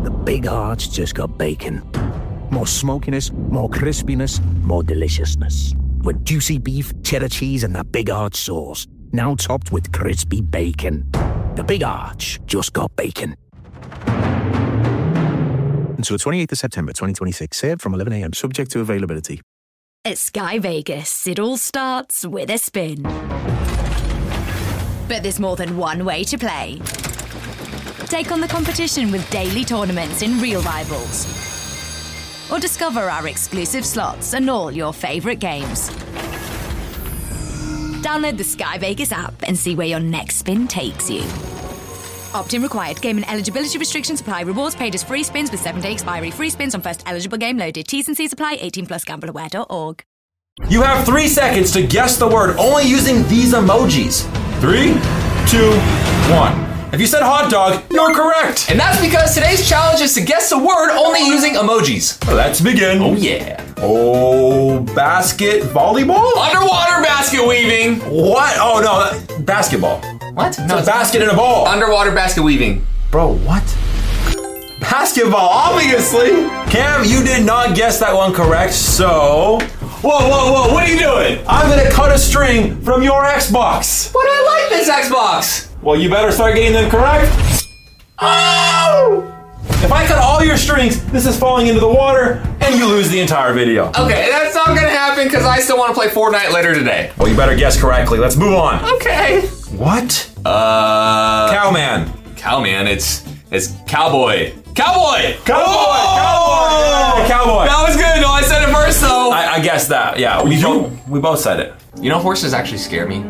The Big Arch just got bacon. More smokiness, more crispiness, more deliciousness. With juicy beef, cheddar cheese, and that Big Arch sauce. Now topped with crispy bacon. The Big Arch just got bacon. Until 28th of September 2026. Served from 11 a.m. Subject to availability. At Sky Vegas, it all starts with a spin. But there's more than one way to play. Take on the competition with daily tournaments in Real Rivals. Or discover our exclusive slots and all your favourite games. Download the Sky Vegas app and see where your next spin takes you. Opt-in required. Game and eligibility restrictions apply. Rewards paid as free spins with 7-day expiry. Free spins on first eligible game loaded. T's and C's apply. 18+ gambleaware.org. You have 3 seconds to guess the word only using these emojis. 3, 2, 1. If you said hot dog, you're correct. And that's because today's challenge is to guess a word only using emojis. Let's begin. Oh yeah. Oh, basket volleyball? Underwater basket weaving. What? Oh no, basketball. What? No, it's a basket and a ball. Underwater basket weaving. Bro, what? Basketball, obviously. Cam, you did not guess that one correct, so... Whoa, what are you doing? I'm gonna cut a string from your Xbox. But I like this Xbox. Well, you better start getting them correct. Oh! If I cut all your strings, this is falling into the water, and you lose the entire video. Okay, that's not gonna happen because I still want to play Fortnite later today. Well, you better guess correctly. Let's move on. Okay. What? Cowman. Cowman, it's cowboy. Cowboy! Cowboy! Oh! Yeah, cowboy. That was good. No, I said it first though. I guessed that. Yeah, we both said it. You know, horses actually scare me.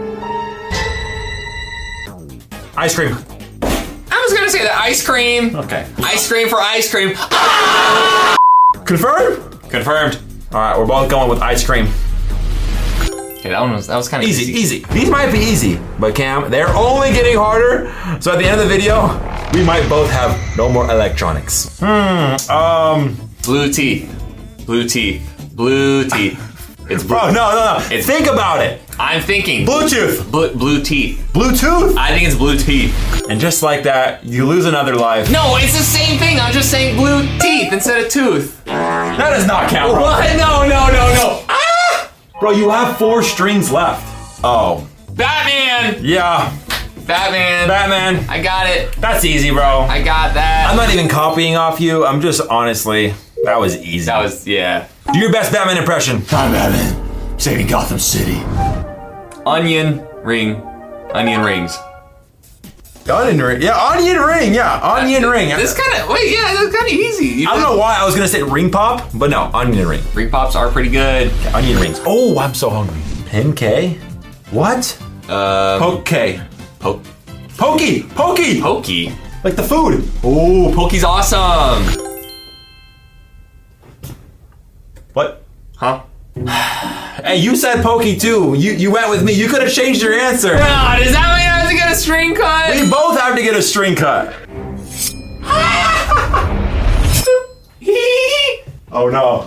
Ice cream. I was gonna say the ice cream. Okay. Ice cream for ice cream. Confirmed? Confirmed. All right, we're both going with ice cream. Okay, that was kind of easy. These might be easy, but Cam, they're only getting harder. So at the end of the video, we might both have no more electronics. Blue teeth. Blue teeth. Blue teeth. It's blue. Bro, no. Think about it. I'm thinking. Bluetooth. Blue teeth. Bluetooth? I think it's blue teeth. And just like that, you lose another life. No, it's the same thing. I'm just saying blue teeth instead of tooth. That does not count, bro. What? No. Ah! Bro, you have 4 strings left. Oh. Batman. Yeah. Batman. I got it. That's easy, bro. I got that. I'm not even copying off you. I'm just honestly, that was easy. Yeah. Do your best Batman impression. I'm Batman, saving Gotham City. Onion ring. Onion rings. Onion ring. Yeah, onion ring. Yeah, onion ring. This kind of, that's kind of easy. I don't know why I was going to say ring pop, but no, onion ring. Ring pops are pretty good. Okay, onion rings. Oh, I'm so hungry. Pin K? What? Poke K. Pokey. Pokey? Like the food. Oh, Pokey's awesome. What? Huh? Hey, you said pokey too. You went with me. You could have changed your answer. No, does that mean I have to get a string cut? We both have to get a string cut. Oh no.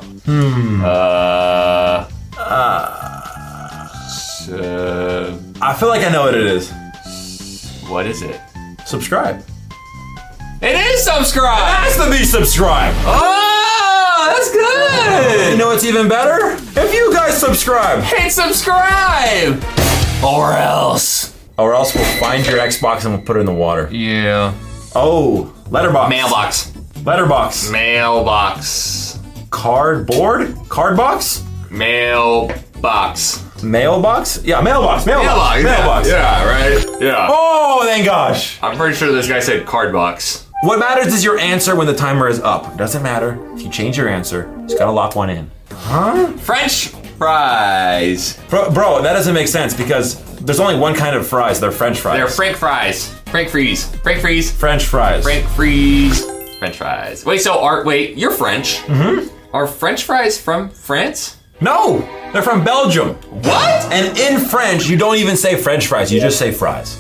I feel like I know what it is. What is it? Subscribe. It is subscribe. It has to be subscribe. Oh, that's good. You know what's even better? If you guys subscribe. Hit subscribe. Or else we'll find your Xbox and we'll put it in the water. Yeah. Oh, letterbox. Mailbox. Letterbox. Mailbox. Cardboard? Cardbox? Mailbox. Mailbox? Yeah, mailbox. Mailbox. Yeah, right? Yeah. Oh, thank gosh. I'm pretty sure this guy said card box. What matters is your answer when the timer is up. Doesn't matter. If you change your answer, you just gotta lock one in. Huh? French fries. Bro, that doesn't make sense because there's only one kind of fries. They're French fries. They're Frank fries. Frank freeze. Frank freeze. French fries. Frank freeze. French fries. Wait, you're French. Mm-hmm. Are French fries from France? No, they're from Belgium. What? And in French, you don't even say French fries. You just say fries.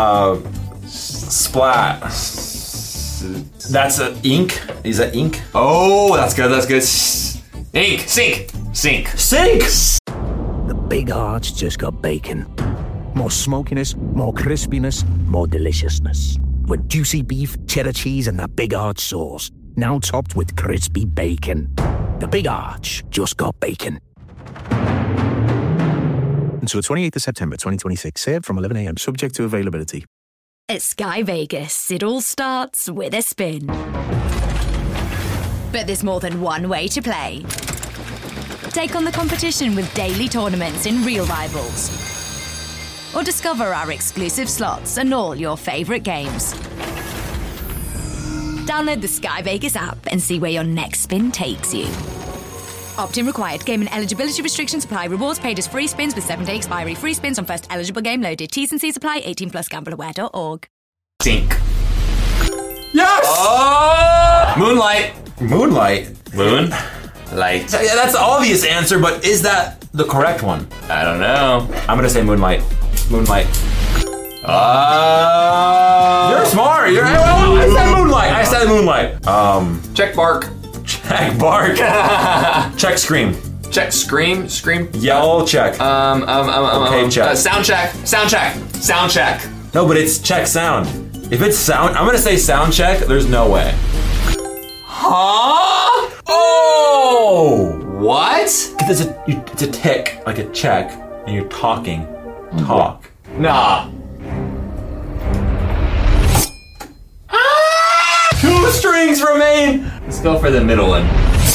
Splat. That's ink. Is that ink? Oh, that's good. Ink. Sink. The Big Arch just got bacon. More smokiness, more crispiness, more deliciousness. with juicy beef, cheddar cheese, and that Big Arch sauce. Now topped with crispy bacon. The Big Arch just got bacon. Until 28th of September 2026. Served from 11 a.m. Subject to availability. At Sky Vegas, it all starts with a spin. But there's more than one way to play. Take on the competition with daily tournaments in real rivals. Or discover our exclusive slots and all your favourite games. Download the Sky Vegas app and see where your next spin takes you. Opt-in required. Game and eligibility restrictions apply. Rewards paid as free spins with 7-day expiry. Free spins on first eligible game loaded. T's and C's apply. 18 plus gambleaware.org. Sink. Yes! Oh! Moonlight. Moonlight. Light. So, yeah, that's the obvious answer, but is that the correct one? I don't know. I'm gonna say Moonlight. Moonlight. You're smart. I said Moonlight. Check bark. Check bark. Check scream. Check scream. Scream. Yell check. Okay, check. Sound check. No, but it's check sound. If it's sound, I'm gonna say sound check. There's no way. Huh? Oh! What? It's a tick, like a check, and you're talking. Talk. Nah. Two strings remain. Let's go for the middle one.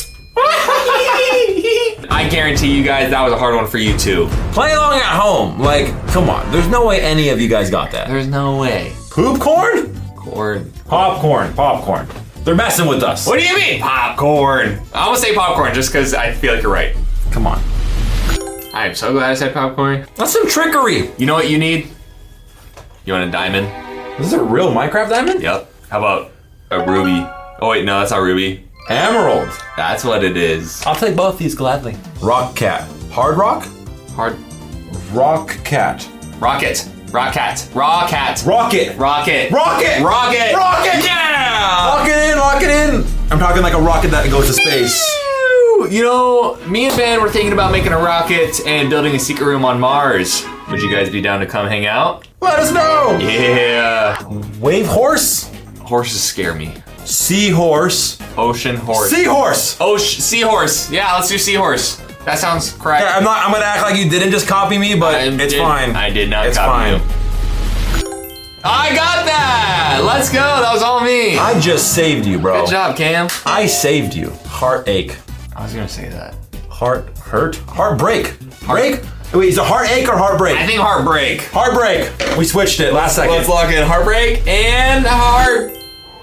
I guarantee you guys that was a hard one for you too. Play along at home. Like, come on. There's no way any of you guys got that. There's no way. Poop corn? Corn. Popcorn. They're messing with us. What do you mean? Popcorn. I want to say popcorn just because I feel like you're right. Come on. I'm so glad I said popcorn. That's some trickery. You know what you need? You want a diamond? Is this a real Minecraft diamond? Yep. How about a ruby? Oh wait, no, that's not ruby. Emerald. That's what it is. I'll take both these gladly. Rock cat. Hard rock? Hard. Rock cat. Rocket. Rocket. Rocket. Rocket. Rocket. Rocket. Rocket. Yeah. Lock it in. I'm talking like a rocket that goes to space. You know, me and Ben were thinking about making a rocket and building a secret room on Mars. Would you guys be down to come hang out? Let us know. Yeah. Wave horse. Horses scare me. Seahorse. Ocean horse. Seahorse. Seahorse. Yeah, let's do seahorse. That sounds correct. Yeah, I'm gonna act like you didn't just copy me, but it's fine. I did not it's copy fine. you. I got that! Let's go, that was all me. I just saved you, bro. Good job, Cam. I saved you. Heartache. I was gonna say that. Heartbreak. Break? Wait, is it heartache or heartbreak? I think heartbreak. Heartbreak. We switched it last second. Let's lock in heartbreak and heartbeat?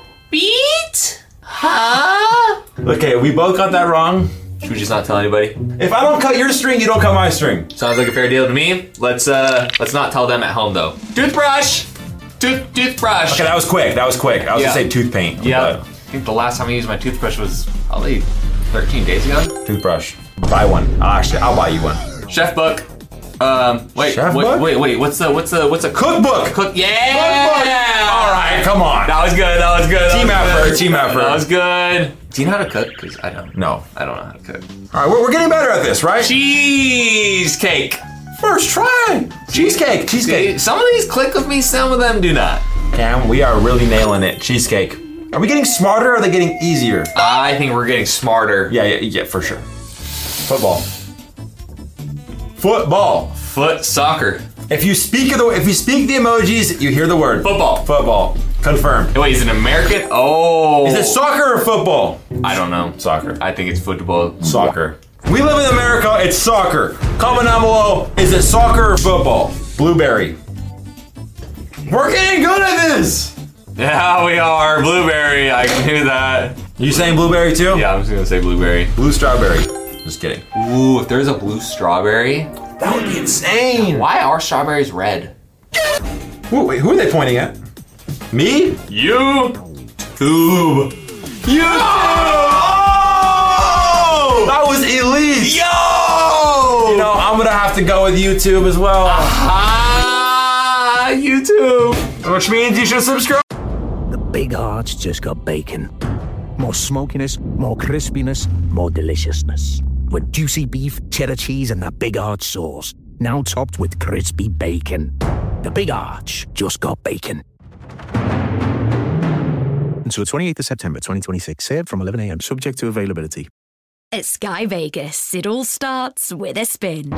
Huh? Okay, we both got that wrong. Should we just not tell anybody? If I don't cut your string, you don't cut my string. Sounds like a fair deal to me. Let's not tell them at home though. Toothbrush! Toothbrush! Okay, that was quick. I was gonna say tooth paint. Yeah. I think the last time I used my toothbrush was probably 13 days ago. Toothbrush. Buy one. I'll buy you one. Chef book. Wait. What's a cookbook? Yeah! Cookbook. All right, come on. That was good. Team effort. That was good. Do you know how to cook? Because I don't. No. I don't know how to cook. All right, we're getting better at this, right? Cheesecake. First try. Cheesecake. See, some of these click with me, some of them do not. Cam, we are really nailing it. Cheesecake. Are we getting smarter or are they getting easier? I think we're getting smarter. Yeah, for sure. Football. Foot soccer. If you speak the emojis, you hear the word. Football. Confirmed. Wait, is it American? Oh. Is it soccer or football? I don't know. Soccer. I think it's football. Soccer. We live in America, it's soccer. Comment down below, is it soccer or football? Blueberry. We're getting good at this. Yeah, we are. Blueberry, I can do that. You saying blueberry too? Yeah, I'm just gonna say blueberry. Blue strawberry. Just kidding. Ooh, if there's a blue strawberry. That would be insane. Why are strawberries red? Wait, who are they pointing at? Me? YouTube. Oh! That was elite. Yo! You know, I'm gonna have to go with YouTube as well. YouTube. Which means you should subscribe. The Big Arch just got bacon. More smokiness, more crispiness, more deliciousness. With juicy beef, cheddar cheese, and that Big Arch sauce. Now topped with crispy bacon. The Big Arch just got bacon. Until 28th of September 2026. Served from 11 a.m. Subject to availability. At Sky Vegas, it all starts with a spin.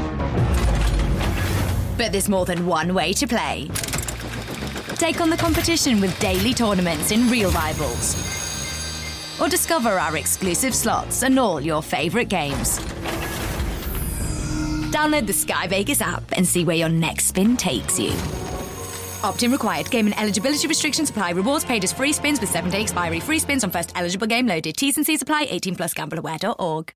But there's more than one way to play. Take on the competition with daily tournaments in Real Rivals. Or discover our exclusive slots and all your favourite games. Download the Sky Vegas app and see where your next spin takes you. Opt-in required. Game and eligibility restrictions apply. Rewards paid as free spins with 7-day expiry. Free spins on first eligible game loaded. T's and C's apply. 18 plus gambleaware.org.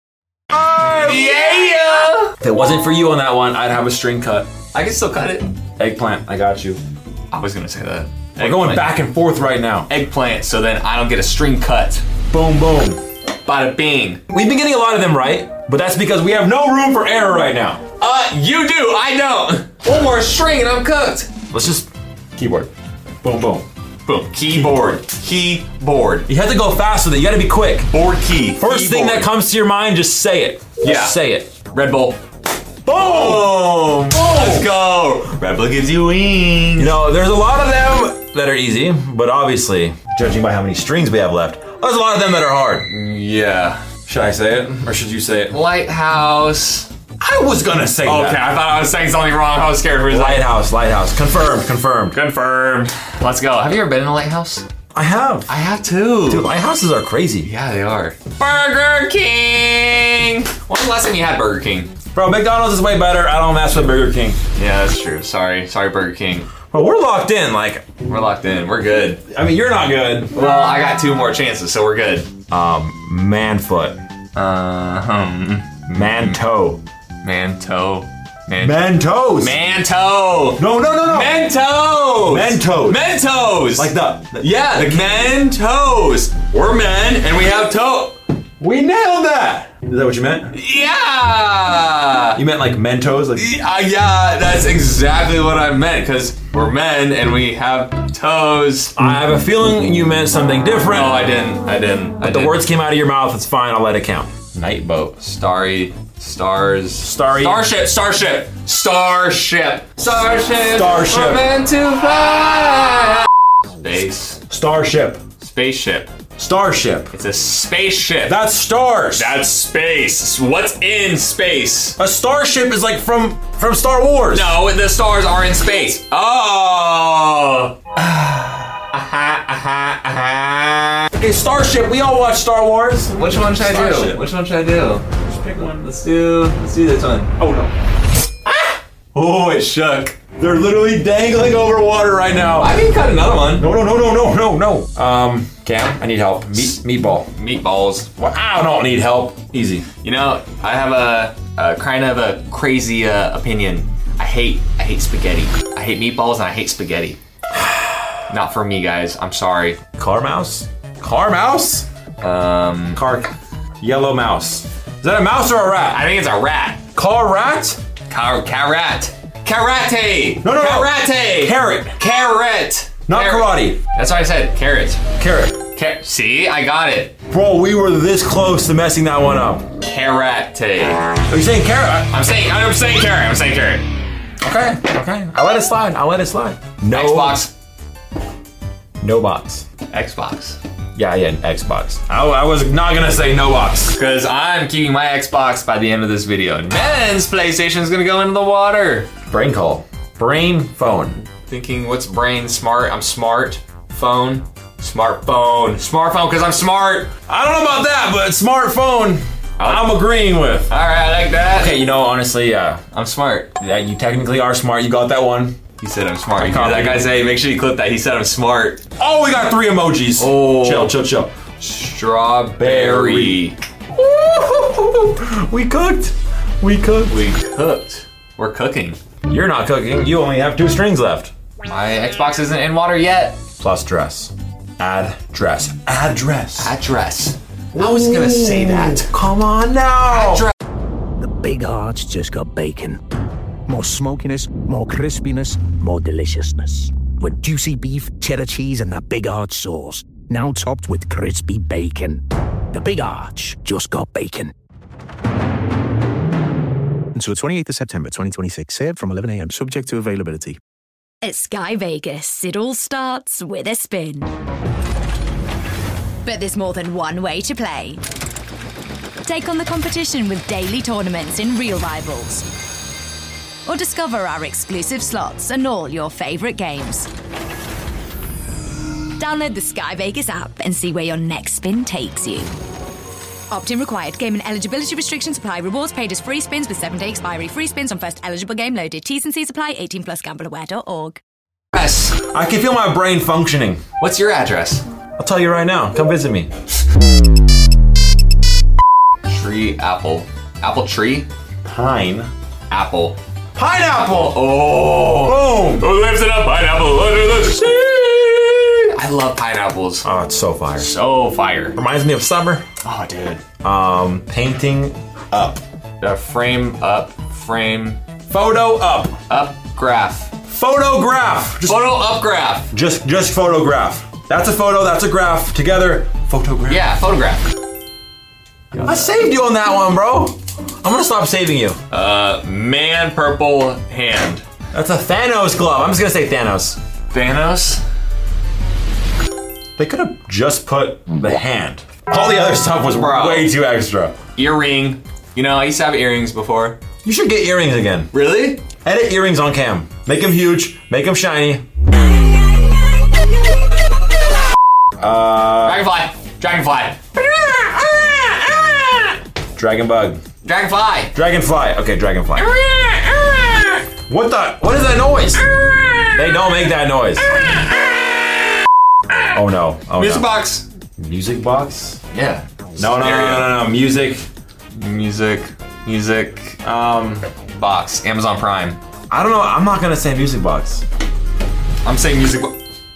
Yeah! If it wasn't for you on that one, I'd have a string cut. I can still cut it. Eggplant, I got you. I was gonna say that. We're going back and forth right now. Eggplant, so then I don't get a string cut. Boom, boom. Bada bing. We've been getting a lot of them right, but that's because we have no room for error right now. You do, I don't. One more string and I'm cooked. Let's just keyboard. Boom, boom. Boom. Keyboard. Keyboard. You have to go faster. You got to be quick. Board key. First thing that comes to your mind, just say it. Just say it. Red Bull. Boom! Let's go. Red Bull gives you wings. You know, there's a lot of them that are easy, but obviously, judging by how many strings we have left, there's a lot of them that are hard. Yeah. Should I say it, or should you say it? Lighthouse. I was gonna say that. Okay, I thought I was saying something wrong. I was scared for a second. Lighthouse. Confirmed. Confirmed. Let's go. Have you ever been in a lighthouse? I have. I have too. Dude, lighthouses are crazy. Yeah, they are. Burger King! When was the last time you had Burger King? Bro, McDonald's is way better. I don't mess with Burger King. Yeah, that's true. Sorry, Burger King. But we're locked in, like. We're locked in. We're good. I mean, you're not good. Well, I got 2 more chances, so we're good. Manfoot. Manto. Manto. Mentos. Manto. No. Mentos. Mentos. Like the Mentos. We're men and we have toe. We nailed that. Is that what you meant? Yeah. You meant like Mentos? Like yeah, that's exactly what I meant, because we're men and we have toes. I have a feeling you meant something different. No, I didn't. But the words came out of your mouth. It's fine. I'll let it count. Night boat. Starry. Stars. Starry. Starship. Starship. We're meant to fly. Space. Spaceship. It's a spaceship. That's stars. That's space. What's in space? A starship is like from Star Wars. No, the stars are in space. Oh. Okay, Starship. We all watch Star Wars. Which one should I do? Just pick one. Let's do this one. Oh no. Oh, it shook. They're literally dangling over water right now. I can cut another one. No. Cam, I need help. Meatballs. Well, I don't need help. Easy. You know, I have a kind of a crazy opinion. I hate spaghetti. I hate meatballs and I hate spaghetti. Not for me, guys. I'm sorry. Car mouse. Yellow mouse. Is that a mouse or a rat? I think it's a rat. Car rat? Karate. No. Karate. Carrot. Not Carrot. karate. That's what I said. Carrot. See, I got it. Bro, we were this close to messing that one up. Karate. Are you saying carrot? I'm saying carrot. Okay. I'll let it slide. No. Xbox. No box. Xbox. Yeah, Xbox. I was not gonna say no box. Because I'm keeping my Xbox by the end of this video. And Men's PlayStation is gonna go into the water. Brain phone. Thinking, what's brain? Smart. I'm smart. Phone. Smartphone, because I'm smart. I don't know about that, but smartphone, I'm agreeing with. All right, I like that. Okay, you know, honestly, I'm smart. Yeah, you technically are smart. You got that one. He said I'm smart. You hear that guy say, make sure you clip that. He said I'm smart. Oh, we got 3 emojis. Oh. Chill. Strawberry. We cooked. We're cooking. You're not cooking. You only have 2 strings left. My Xbox isn't in water yet. Plus dress. Address. I was gonna say that. Come on now. The Big Arch just got bacon. More smokiness, more crispiness, more deliciousness. With juicy beef, cheddar cheese, and that Big Arch sauce. Now topped with crispy bacon. The Big Arch just got bacon. Until 28th of September 2026. Served from 11 a.m. Subject to availability. At Sky Vegas, it all starts with a spin. But there's more than one way to play. Take on the competition with daily tournaments in Real Rivals. Or discover our exclusive slots and all your favourite games. Download the Sky Vegas app and see where your next spin takes you. Opt-in required. Game and eligibility restrictions apply. Rewards paid as free spins with 7-day expiry. Free spins on first eligible game loaded. T's and C's apply. 18 plus gambleaware.org. Yes. I can feel my brain functioning. What's your address? I'll tell you right now. Come visit me. Tree, apple. Apple tree? Pine. Apple. Pineapple! Oh! Boom! Who lives in a pineapple under the sea? I love pineapples. Oh, it's so fire. So fire. Reminds me of summer. Oh, dude. Painting up. Frame up. Frame. Photo up. Up graph. Photograph. Photo up graph. Just photograph. That's a photo, that's a graph. Together, photograph. Yeah, photograph. I saved you on that one, bro. I'm gonna stop saving you. Man purple hand. That's a Thanos glove. I'm just gonna say Thanos. Thanos? They could have just put the hand. All the other stuff was Bro. way too extra. Earring. You know, I used to have earrings before. You should get earrings again. Really? Edit earrings on cam. Make them huge. Make them shiny. Dragonfly. Dragonfly. Dragon bug. Dragonfly. Dragonfly. Okay, dragonfly. What is that noise? They don't make that noise. Oh no. Oh Music no. box. Music box? Yeah. No. Music. Music. Box. Amazon Prime. I don't know. I'm not gonna say music box. I'm saying music box.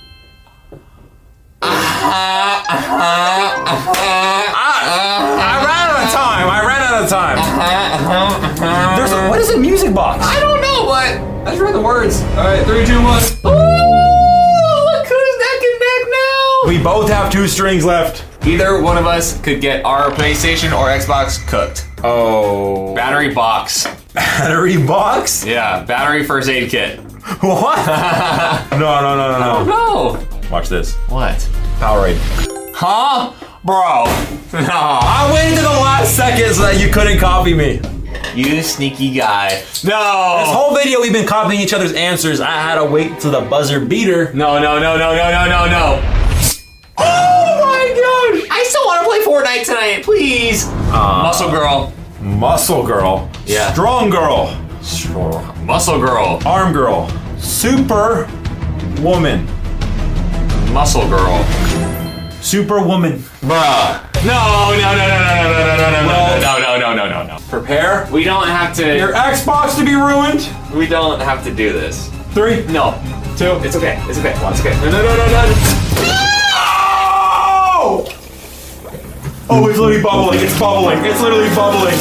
I ran out of time. What is a music box? I don't know, but I just read the words. All right, 3, 2, 1. Ooh, look who's neck and neck now. We both have 2 strings left. Either one of us could get our PlayStation or Xbox cooked. Oh. Battery box. Battery box? Yeah, battery first aid kit. What? No. No. Watch this. What? Powerade. Huh? Bro. No. I waited to the last second so that you couldn't copy me. You sneaky guy. No. This whole video we've been copying each other's answers. I had to wait to the buzzer beater. No. Oh my gosh. I still want to play Fortnite tonight, please. Muscle girl. Muscle girl. Yeah. Strong girl. Muscle girl. Arm girl. Super woman. Muscle girl. Superwoman. Bruh. No. Prepare. We don't have to. Your Xbox to be ruined. We don't have to do this. 3. No. 2. It's okay. It's okay. One. It's okay. No. Oh! Oh, it's literally bubbling. It's bubbling. It's literally bubbling.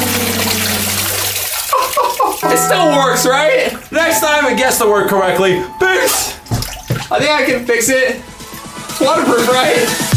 It still works, right? Next time it gets the word correctly. Peace. I think I can fix it. It's waterproof, right?